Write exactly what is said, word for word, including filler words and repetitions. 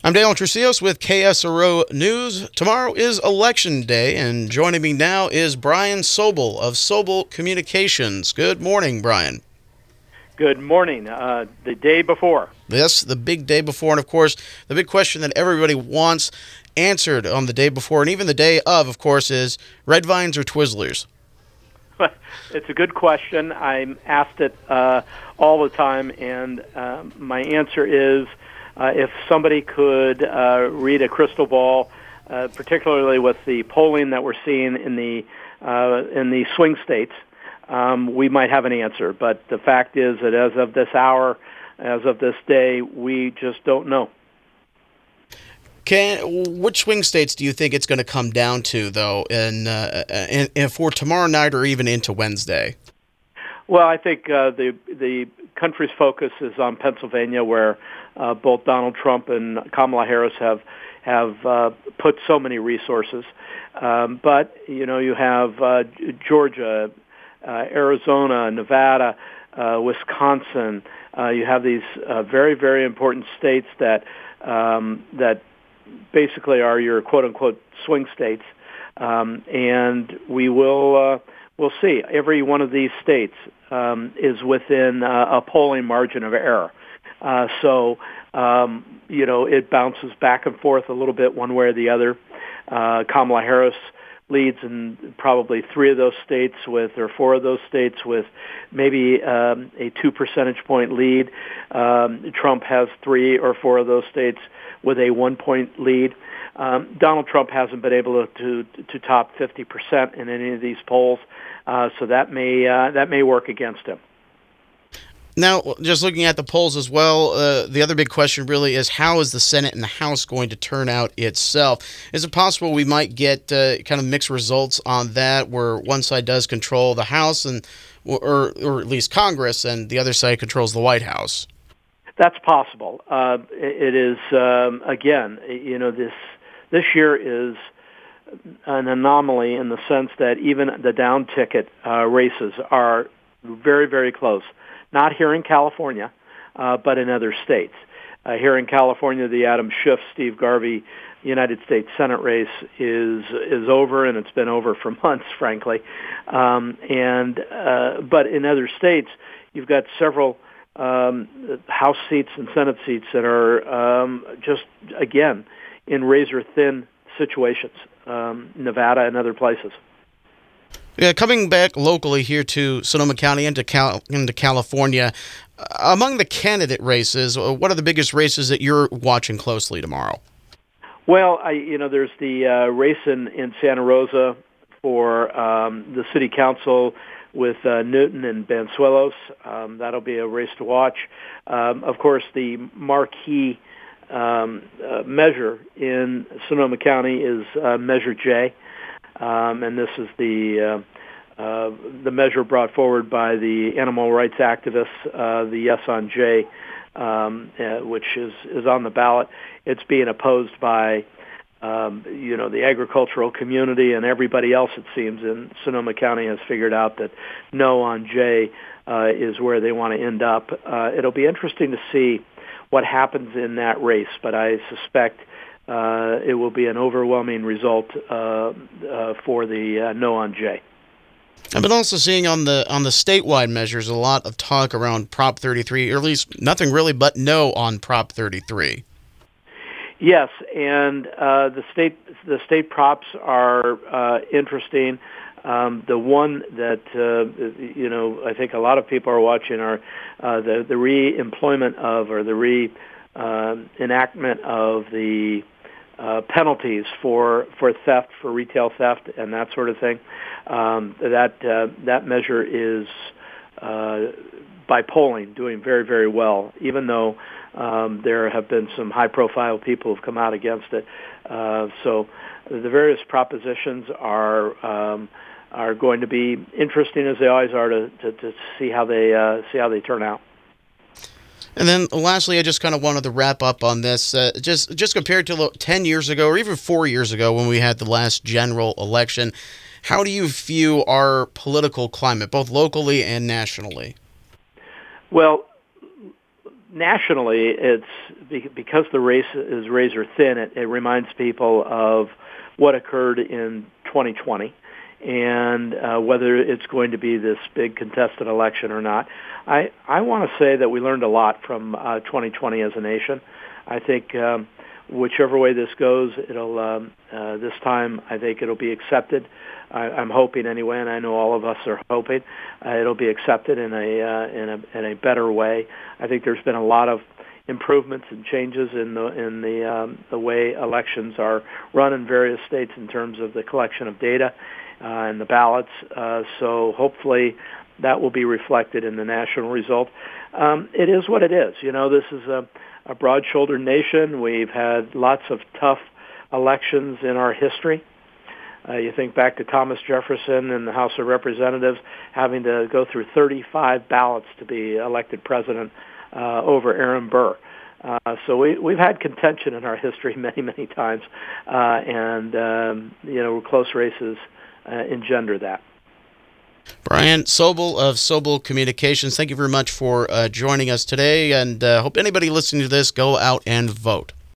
I'm Dale Trucios with K S R O News. Tomorrow is Election Day, and joining me now is Brian Sobel of Sobel Communications. Good morning, Brian. Good morning. Uh, the day before. Yes, the big day before, and of course, the big question that everybody wants answered on the day before, and even the day of, of course, is red vines or Twizzlers? It's a good question. I'm asked it uh, all the time, and uh, my answer is uh, if somebody could uh, read a crystal ball, uh, particularly with the polling that we're seeing in the uh, in the swing states, um, we might have an answer. But the fact is that as of this hour, as of this day, we just don't know. Can, which swing states do you think it's going to come down to, though, in, uh, in, in for tomorrow night or even into Wednesday? Well, I think uh, the the country's focus is on Pennsylvania, where uh, both Donald Trump and Kamala Harris have have uh, put so many resources. Um, but you know, you have uh, Georgia, uh, Arizona, Nevada, uh, Wisconsin. Uh, you have these uh, very very important states that um, that. basically are your quote-unquote swing states, um, and we will uh, we'll see. Every one of these states um, is within uh, a polling margin of error. Uh, so, um, you know, it bounces back and forth a little bit one way or the other. Uh, Kamala Harris leads in probably three of those states with, or four of those states with maybe um, a two percentage point lead. Um, Trump has three or four of those states with a one-point lead. Um, Donald Trump hasn't been able to to, to top fifty percent in any of these polls, uh, so that may uh, that may work against him. Now, just looking at the polls as well, uh, the other big question really is how is the Senate and the House going to turn out itself? Is it possible we might get uh, kind of mixed results on that, where one side does control the House and or or at least Congress, and the other side controls the White House? That's possible. Uh, it is um, again, you know, this this year is an anomaly in the sense that even the down ticket uh, races are very, very close. Not here in California, uh, but in other states. Uh, here in California, the Adam Schiff, Steve Garvey United States Senate race is is over, and it's been over for months, frankly. Um, and uh, but in other states, you've got several um, House seats and Senate seats that are um, just again in razor thin situations. Um, Nevada and other places. Yeah, coming back locally here to Sonoma County into Cal- into California, uh, among the candidate races, uh, what are the biggest races that you're watching closely tomorrow? Well, I, you know, there's the uh, race in, in Santa Rosa for um, the city council with uh, Newton and Bansuelos. Um, that'll be a race to watch. Um, of course, the marquee um, uh, measure in Sonoma County is uh, Measure J. Um, and this is the uh, uh, the measure brought forward by the animal rights activists, uh, the Yes on J, um, uh, which is, is on the ballot. It's being opposed by um, you know the agricultural community, and everybody else, it seems, in Sonoma County has figured out that no on J uh, is where they want to end up. Uh, it'll be interesting to see what happens in that race, but I suspect Uh, it will be an overwhelming result uh, uh, for the uh, no on J. I've been also seeing on the on the statewide measures a lot of talk around Prop thirty-three, or at least nothing really but no on Prop thirty-three. Yes, and uh, the state the state props are uh, interesting. Um, the one that uh, you know I think a lot of people are watching are uh, the the re-employment of or the re uh, enactment of the Uh, penalties for, for theft, for retail theft, and that sort of thing. Um, that uh, that measure is, uh, by polling, doing very, very well, even though um, there have been some high-profile people who have come out against it. Uh, so the various propositions are um, are going to be interesting, as they always are, to, to, to see how they uh, see how they turn out. And then lastly, I just kind of wanted to wrap up on this. Uh, just just compared to ten years ago or even four years ago when we had the last general election, how do you view our political climate, both locally and nationally? Well, nationally, it's be- because the race is razor thin. It, it reminds people of what occurred in twenty twenty and uh, whether it's going to be this big contested election or not. I, I want to say that we learned a lot from uh, twenty twenty as a nation. I think um, whichever way this goes, it'll um, uh, this time I think it'll be accepted. I, I'm hoping anyway, and I know all of us are hoping uh, it'll be accepted in a uh, in a in a better way. I think there's been a lot of improvements and changes in the in the um, the way elections are run in various states in terms of the collection of data uh, and the ballots. Uh, so hopefully that will be reflected in the national result. Um, it is what it is. You know, this is a, a broad-shouldered nation. We've had lots of tough elections in our history. Uh, you think back to Thomas Jefferson in the House of Representatives having to go through thirty-five ballots to be elected president uh, over Aaron Burr. Uh, so we, we've had contention in our history many, many times, uh, and um, you know, close races uh, engender that. Brian Sobel of Sobel Communications, thank you very much for uh, joining us today, and uh, hope anybody listening to this go out and vote.